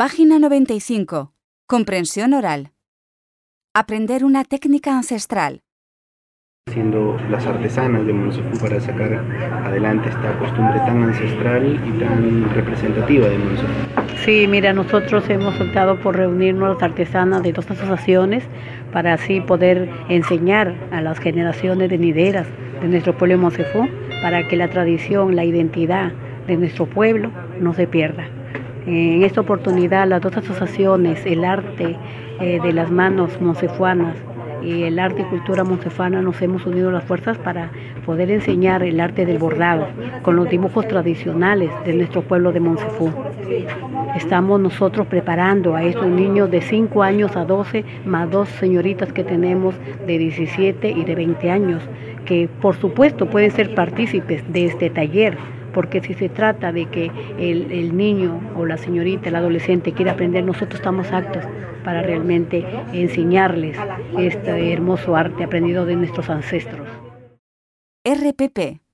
Página 95. Comprensión oral. Aprender una técnica ancestral. Siendo las artesanas de Monsefú para sacar adelante esta costumbre tan ancestral y tan representativa de Monsefú. Sí, mira, nosotros hemos optado por reunirnos las artesanas de dos asociaciones para así poder enseñar a las generaciones venideras de nuestro pueblo de Monsefú para que la tradición, la identidad de nuestro pueblo no se pierda. En esta oportunidad las dos asociaciones, el arte de las manos monsefuanas y el arte y cultura monsefana, nos hemos unido las fuerzas para poder enseñar el arte del bordado con los dibujos tradicionales de nuestro pueblo de Monsefú. Estamos nosotros preparando a estos niños de 5 años a 12, más 2 señoritas que tenemos de 17 y de 20 años, que por supuesto pueden ser partícipes de este taller, porque si se trata de que el niño o la señorita, el adolescente quiera aprender, nosotros estamos aptos para realmente enseñarles este hermoso arte aprendido de nuestros ancestros. RPP